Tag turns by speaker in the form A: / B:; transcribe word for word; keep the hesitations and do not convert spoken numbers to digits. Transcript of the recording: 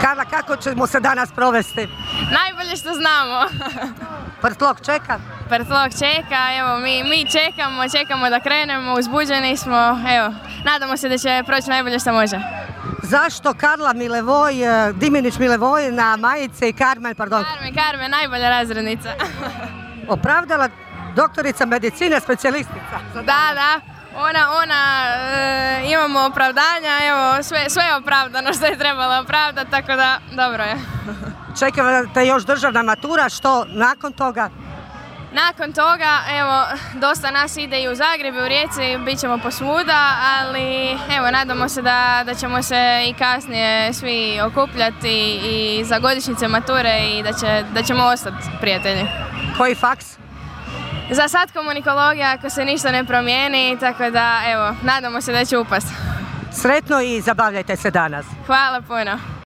A: Karla, kako ćemo se danas provesti?
B: Najbolje što znamo.
A: Prtlog čeka?
B: Prtlog čeka, evo mi, mi čekamo, čekamo da krenemo, uzbuđeni smo, evo, nadamo se da će proći najbolje što može.
A: Zašto Karla Milevoj, Diminić Milevoj na majici i Karmen, pardon?
B: Karmen, Karmen, najbolja razrednica.
A: Opravdala doktorica medicine, specijalistica.
B: Da, da, ona, ona, e, imamo opravdanja, evo, sve, sve je opravdano što je trebalo opravdati, tako da, dobro je.
A: Čekate još državna matura, što nakon toga?
B: Nakon toga, evo, dosta nas ide i u Zagreb i u Rijeci, bit ćemo posvuda, ali evo, nadamo se da, da ćemo se i kasnije svi okupljati i za godišnjice mature i da, će, da ćemo ostati prijatelji.
A: Koji faks?
B: Za sad komunikologija, ako se ništa ne promijeni, tako da, evo, nadamo se da će upast.
A: Sretno i zabavljajte se danas.
B: Hvala puno.